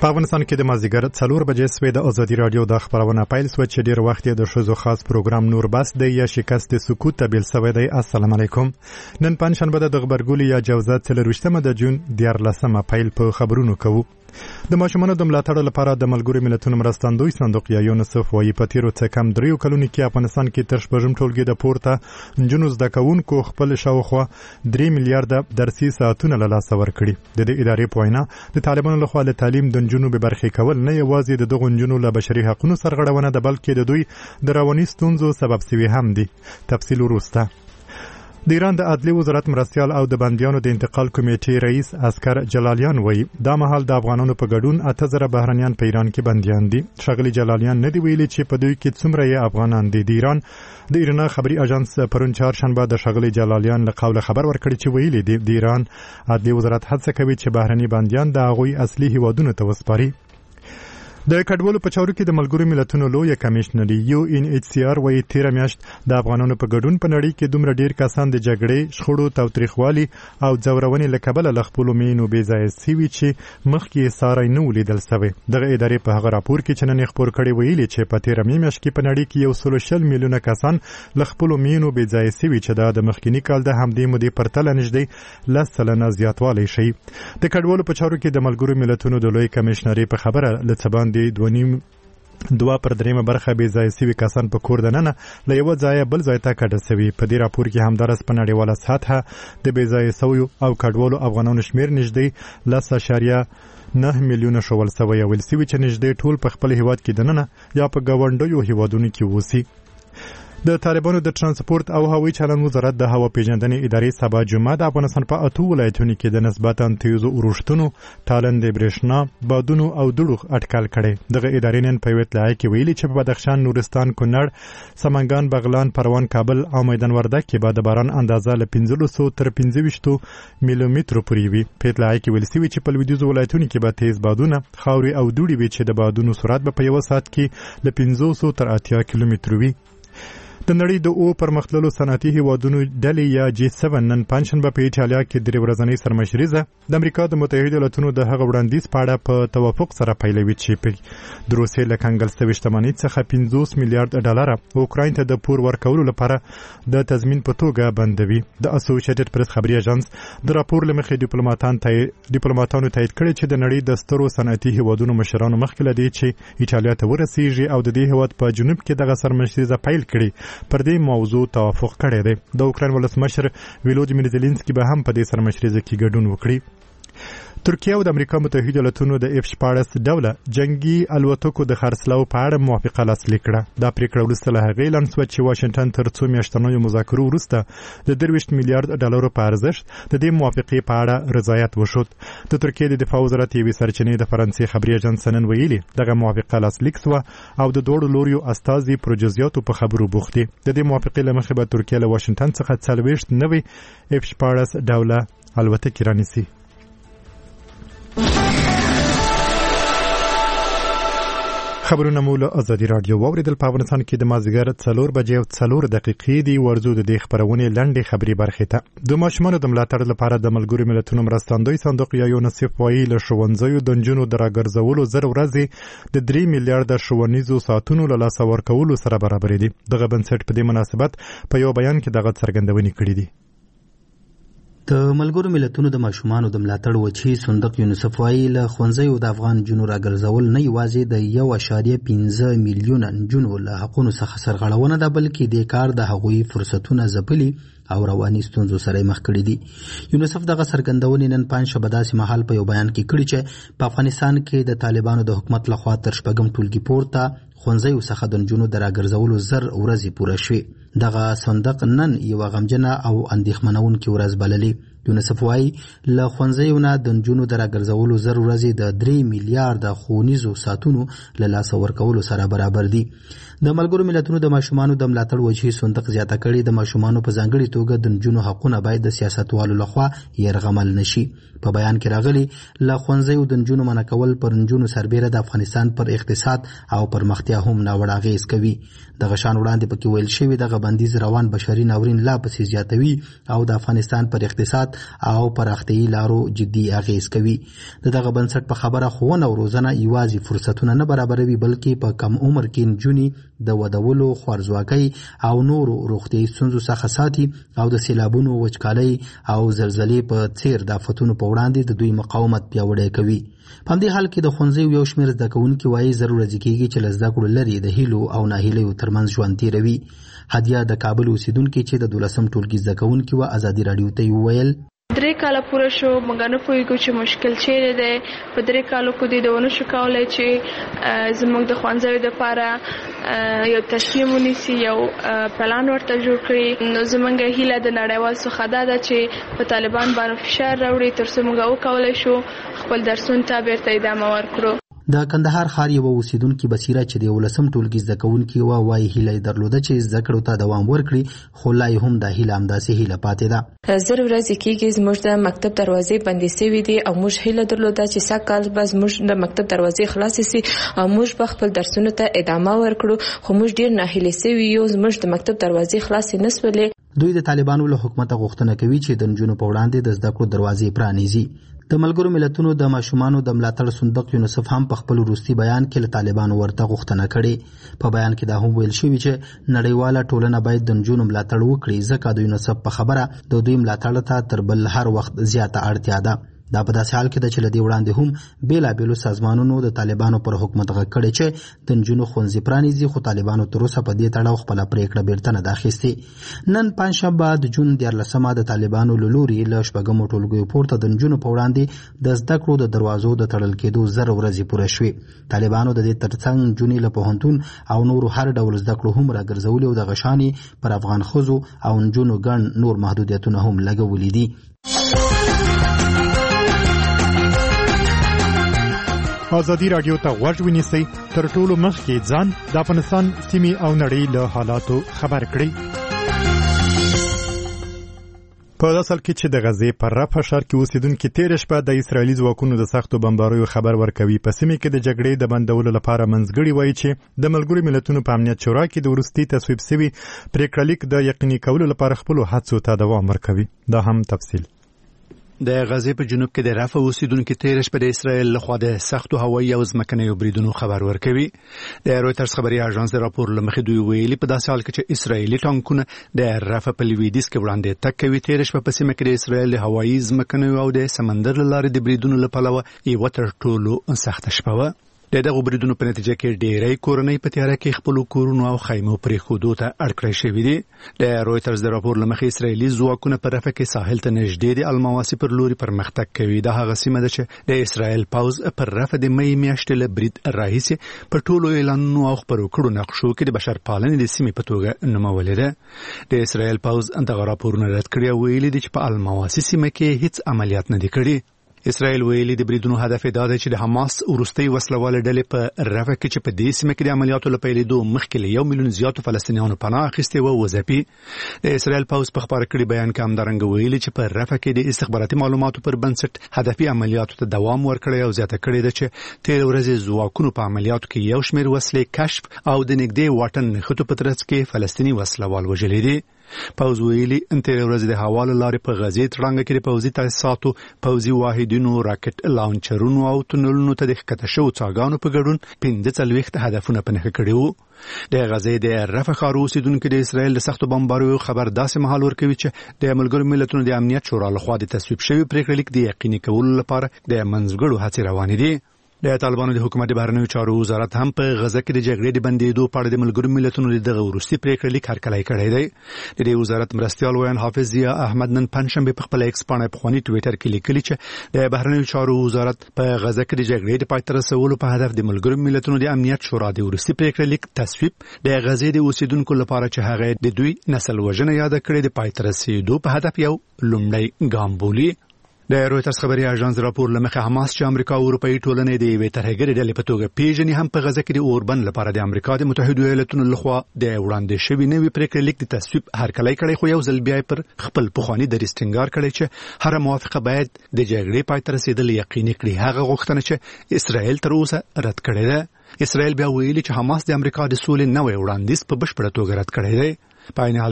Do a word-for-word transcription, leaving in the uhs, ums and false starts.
په افغانستان کې د مازدیګر څلور بجې سوې د ازادي رادیو د خبرونه پیل سو چې ډیر وخت د ښځو خاص پروګرام نور بس دی یا شکست سکوت تبل سوی دی. السلام علیکم. نن پنځشنبه د غبرګولي یا جوزه څلرویشتمه د جون دیارلسمه پیل په خبرونو کوو. د ماشومانو د ملاتړ لپاره د ملګرو ملتونو مرستندوی صندوق یا یونیسف وايي په تیرو څه کم دریو کلونو کې افغانستان کې تر شپږم ټولګي د پورته نجونو زده کوونکو خپل شاوخوا درې میلیارډ درسي ساعتونه له لاسه ورکړي. د دې ادارې په وینا د طالبانو لخوا د تعلیم د نجونو به برخې کول نه یوازې د دغو نجونو له بشري حقوقو سرغړونه ده بلکې د دوی د رواني ستونزو سبب سوي هم دي. تفصیل وروسته. د ایران د عدلي وزارت مرستیال او د بندیانو د انتقال کمیټې رئیس اسکر جلالیان وایي دا مهال د افغانانو په ګډون اته زره بهرنیان په ایران کې بندیان دي. ښاغلي جلالیان نه دی ویلي چې په دوی کې څومره یې افغانان دي. د ایران د ایرنا خبري اژانس پرون چهارشنبه د ښاغلي جلالیان له قوله خبر ورکړی چې ویلي دی د ایران عدلي وزارت هڅه کوي چې بهرني بندیان د هغوی اصلي هیوادونو ته وسپاري. د کډوالو په چارو کې د ملګرو ملتونو لوی کمشنر یو ان ایچ سی آر وايي تیر میاشت د افغانانو په ګډون په نړۍ کې دومره ډیر کسان د جګړې شخړو تاوتریخوالي او ځورونې له کبله له خپلو مینو بې ځایه سوي چې مخکې ساری نه ولیدل سوی. دغه ادارې په هغه راپور کې چې نن یې خپور کړی ویلي چې په تیره میاشت کې په نړۍ کې یو سل شل میلیونه کسان له خپلو مینو بې ځایه سوي چې دا د مخکینی کال د همدې مودې پرتله نږدې لس سلنه زیاتوالی شي. د کډوالو په چارو کې د ملګرو ملتونو د لوی کمشنرۍ په خبره له څه باندې دونیم دوا پر دریمه برخه بې ځایه سوي کسان په کور دننه له یوه ځایه بل ځای ته کډه سوي. په دې راپور کې همدارس په نړیواله سطحه د بې ځایه سویو او کډوالو افغانانو شمېر نږدې لس اشاریه نه میلیونه ښوول سوی او ویل سوي چې نږدې ټول په خپل هیواد کې دننه یا په ګاونډیو هیوادونو کې اوسي. د طالبانو د ترانسپورت او هوایي چلن وزارت د هوا پیژندنې ادارې سبا جمعه د افغانستان په اتو ولایتونو کې د نسبتا تیزو اورښتونو، تالنده برېښنا، بادونو او دوړو اټکل کړی. دغه ادارې نن په یوه اطلاعیه کې ویلي چې په بدخشان، نورستان، کونړ، سمنګان، بغلان، پروان، کابل او میدان وردګ کې به د باران اندازه له پنځلسو تر پنځه ویشتو میلیمترو پورې وي. په اطلاعیه کې ویل شوي چې په لویدیځو ولایتونو کې به تیز بادونه، خاورې او دوړې وي چې د بادونو سرعت به په یوه ساعت کې له پنځوسو تر اتیا کیلومترو وي. د نړۍ د او پرمختللو صنعتي هیوادونو ډلې یا جی سبن نن پنځشنبه په ایټالیا کې درې ورځنۍ سرمشریزه د امریکا د متحده ایالاتونو د هغه وړاندیز په اړه په توافق سره پیلوي چې په د روسیې له کنګل شوې شتمنۍ څخه پنځوس میلیارډ ډالر اوکراین ته د پور ورکولو لپاره د تضمین په توګه بندوي. د اسوسییټډ پریس خبري اژانس د راپور له مخې ډیپلوماټان ته ډیپلوماټانو تایید کړی چې د نړۍ د سترو صنعتي هیوادونو مشرانو مخکې له دې چې ایټالیا ته ورسیږي او د دې هیواد په جنوب کې دغه سرمشریزه پیل کړي پر دې موضوع توافق کړی دی. د اوکراین ولسمشر ولودیمیر زيلنسکي به هم په دې سرمشریزه کې ګډون وکړي. ترکیه او د امریکا متحده ایالاتونو د اف شپاړس ډوله جنگي الوتکو د خرڅلاو په اړه موافقه لاسلیک کړه. دا پریکړه وروسته له هغې اعلان شوه چې واشنګټن تر څو میاشتنیو مذاکرو وروسته د درویشت میلیارډ ډالرو په ارزښت د دې موافقې په اړه رضایت وشود. د ترکیې د دفاع وزارت یوې سرچینې د فرانسې خبري اژانس نن ویلي دغه موافقه لاسلیک شوه او د دوړو لوریو استازي پر جزئیاتو په خبرو بوخت دي. د دې موافقې له مخې به ترکیه له واشنګټن څخه څلوېښت نوې اف شپاړس ډوله الوتکې رانیسي. خبرونه مو له ازادي رادیو واوریدل. په افغانستان کې د مازدیګر څلور بجې او څلور دقیقې دی. ورځو د دې خبرونې لنډې خبري برخې ته. د ماشومانو د ملاتړ لپاره د ملګرو ملتونو مرستندوی صندوق یا یونیسف وايي له ښوونځیو د نجونو د راګرځولو زر ورځې د درې میلیارډ ښوونیزو ساعتونو له لاسه ورکولو سره برابرې دي. دغه بنسټ په دې مناسبت په یو بیان کې دغه څرګندونې کړې دي. د ملګرو ملتونو د ماشومانو د ملاتړ وچی صندوق یونیسف وايي له ښوونځیو د افغان نجونو راګرځول نه یوازې د یو اشاریه پنځه میلیونه نجونو له حقونو څخه سرغړونه ده بلکې د کار د هغوی فرصتونه ځپلي او رواني ستونزو سره مخ کړي دي. یونیسف دغه څرګندونې نن پنځشنبه داسې مهال په یو بیان کې کړي چې په افغانستان کې د طالبانو د حکومت لخوا تر شپږم ټولګي پورته ښوونځیو څخه د نجونو د راګرځولو زر ورځې پوره شوې. دغه صندوق نن یوه غمجنه او اندېښمنونکې ورځ بللې. یونیسف وايي له ښوونځیو نه د نجونو د راګرځولو زر ورځې د درې میلیارډه ښوونیزو ساعتونو له لاسه ورکولو سره برابر دي. د ملګرو ملتونو د ماشومانو د ملاتړ وجهي صندوق زیاته کړي د ماشومانو په ځانګړي توګه د نجونو حقونه باید د سیاستوالو لخوا یرغمل نشي. په بیان کې راغلي له ښوونځیو د نجونو منع کول پر نجونو سربیره د افغانستان پر اقتصاد او پرمختیا هم ناوړه اغیز کوي. دغه شان وړاندې پکې ویل شوي دغه بندیز روان بشري ناورین لا پسې زیاتوي او د افغانستان پر اقتصاد او پراختیایي لارو جدي اغیز کوي. د دغه بنسټ په خبره ښوونه او روزنه یوازې فرصتونه نه برابروي بلکې په کم عمر کې نجونې د ودولو خوارځواکۍ او نورو روغتیایي ستونزو څخه ساتي او د سیلابونو وچکالۍ او زلزلې په څیر د آفتونو په وړاندې د دوی مقاومت پیاوړی کوي. په همدې حال کې د ښوونځیو یو شمېر زده کوونکي وایي زر ورځې کېږي چې له زده کړو لرې د هیلو او ناهیلیو ترمنځ ژوند تېروي. هدیه د کابل اوسیدونکي چې د دولسم ټولګي زده کوونکي وه ازادي راډیو ته یې وویل درې کاله پوره شو موږ نه پوهېږو چې مشکل چیرې دی. په درې کالو کې دوی د ونه شو کولی چې زموږ د ښوونځیو دپاره یو تصمیم ونیسي یو پلان ورته جوړ کړي. نو زموږ هیله د نړیوال څخه دا ده چې په طالبان باندې فشار راوړي تر څو موږ وکولی شو خپل درسونو ته بیرته ادامه ورکړو. د کندهار ښار یوه اوسیدونکي بصیره چې د یولسم ټولګي زده کوونکي وه وایي هیله یې درلوده چې زده کړو ته دوام ورکړي خو لا یې هم دا هیله همداسې هیله پاتې ده. زر ورځې کېږي زموږ د مکتب دروازې بندې سوي دي او موږ هیله درلوده چې سږ کال به زموږ د مکتب دروازې خلاصې سي او موږ به خپل درسونو ته ادامه ورکړو خو موږ ډېر ناهیلې سوي یو زموږ د مکتب دروازې خلاصې نه سولې. دوی د طالبانو له حکومته غوښتنه کوي چې د نجونو په وړاندې د زده کړو دروازې پرانیزي. د ملګرو ملتونو د ماشومانو د ملاتړ صندوق یونیسف هم په خپل وروستي بیان کې له طالبانو ورته غوښتنه کړې. په بیان کې دا هم ویل شوي چې نړیواله ټولنه باید د نجونو ملاتړ وکړي ځکه د یونیسف په خبره د دوی ملاتړ ته تر بل هر وخت زیاته اړتیا ده. دا په داسې حال کې ده چې له دې وړاندې هم بېلابېلو سازمانونو د طالبانو پر حکومت غږ کړی چې د نجونو ښوونځي پرانیزي خو طالبانو تر اوسه په دې تړاو خپله پرېکړه بیرته نه ده اخیستې. نن پنجشنبه د جون دیارلسمه د طالبانو له لوري له شپږمو ټولګیو پورته د نجونو په وړاندې د زده کړو د دروازو د تړل کېدو زر ورځې پوره شوې. طالبانو د دې ترڅنګ نجونې له پوهنتون او نورو هر ډول زده کړو هم راګرځولي او دغه شانې پر افغان ښځو او نجونو ګڼ نور محدودیتونه هم لګولي دي. ازادي راډیو ته غوږ ونیسئ تر ټولو مخکې ځان د افغانستان سیمې او نړۍ له حالاتو خبر کړئ. په داسې حال کې چې د غزې په رفح ښار کې اوسېدونکي تېره شپه د اسرائیلي ځواکونو د سختو بمباریو خبر ورکوي. په سیمې کې د جګړې د بندولو لپاره منځګړي وایي چې د ملګرو ملتونو په امنیت شورا کې د وروستي تصویب سوي پرېکړه لیک د یقیني کولو لپاره خپلو هڅو ته دوام ورکوي. دا هم تفصیل. د غزې په جنوب کې د رفح اوسیدونکو تېره شپه د اسرائیل لخوا د سختو هوایي او ځمکنیو بریدونو خبر ورکوي. د رویټرز خبري اژانس د راپور له مخې دوی ویلي په داسې حال کې چې اسرائیلي ټانکونه د رفح په لویدیځ کې وړاندې تګ کوي تېره شپه په سیمه کې د اسرائیل د هوایي ځمکنیو او د سمندر له لارې د بریدونو له پلوه یوه تر ټولو سخته شپه وه. د دغو بریدونو په نتیجه کې ډېری کورنۍ په تیاره کې خپلو کورونو او خیمو پرېښودو ته اړ کړی شوي دي. د رویټرز د راپور له مخې اسرائیلي ځواکونه په رفح کې ساحل ته نږدې د المواسي پر لوري پرمختګ کوي. دا هغه سیمه ده چې د اسرائیل پوځ پر رفح د مۍ میاشتې له برید راهیسې په ټولو اعلانونو او خپرو کړو نقشو کې د بشرپالنې د سیمې په توګه نومولې ده. د اسرائیل پوځ دغه راپورونه رد کړي او ویلي دي چې په المواسي سیمه کې هیڅ عملیات نه دي کړي. اسرائیل ویلي د بریدونو هدف دا دی چې د حماس وروستۍ وسلواله ډلې په رفح کې چې په دې سیمه کې د عملیاتو له پیلېدو مخکې له یو میلیون زیاتو فلسطینیانو پناه اخیستې وه وځپي. د اسرائیل پوځ په خپاره کړي بیان کې همدارنګه ویلي چې په رفح کې د استخباراتي معلوماتو پر بنسټ هدفي عملیاتو ته دوام ورکړی او زیاته کړې ده چې تېره ورځ ځواکونو په عملیاتو کې یو شمېر وسلې کشف او د نږدې واټن نښتو په ترڅ کې فلسطیني وسلوال وژلي دي. پوځ ویلي تېره ورځ د هوا له لارې په غزې تړانګه کې د پوځي تاسیساتو، پوځي واحدونو، راکټ لانچرونو او تونلونو ته د ښکته شوو څاګانو په ګډون پنځه څلوېښت هدفونه په نښه کړي وو. د غزې د رفح ښار اوسېدونکي د اسرائیل د سختو بمباریو خبر داسې مهال ورکوي چې د ملګرو ملتونو د امنیت شورا لخوا د تصویب شوي پرېکړه لیک د یقیني کولو لپاره د منځګړو هڅې روانې دي. د طالبانو د حکومت د بهرنیو چارو وزارت هم په غزه کې د جګړې د بندېدو په اړه د ملګرو ملتونو د دغه وروستي پرېکړه لیک هرکلی کړی دی. د دې وزارت مرستیال ویان حافظ ضیا احمد نن پنجشنبه په خپل ایکس پاڼه پخواني ټویټر کې لیکلي چې د بهرنیو چارو وزارت په غزه کې د جګړې د پای ته رسولو په هدف د ملګرو ملتونو د امنیت شورا د وروستي پرېکړه لیک تصویب د غزې د اوسیدونکو لپاره چې هغه د دوی نسل وژنه یاد کړې د پای ته رسېدو په هدف یو لومړی ګام بولي. د رويټرز خبري اژانس راپور لمخه حماس چې امریکا او اروپאי ټولنې د وی ترهګری ډلې په توګه پیژني هم په غزه کې د اوربند لپاره د امریکا د متحده ایالاتونو لخوا د وړاندې شوی نوې پریکړه لیک د تصویب هرکلی کړی خو یو ځل بیا پر خپل پخوانی د ریسټینګار کړی چې هر موافقه باید د جګړې پای ته رسیدل یقیني کړي. هغه غوښتنه چې اسرائیل تر اوسه رد کړې ده. اسرائیل بیا ویلي چې حماس د امریکا د سولې نوې وړاندیز په بشپړه توګه رد کړی دی. په عین حال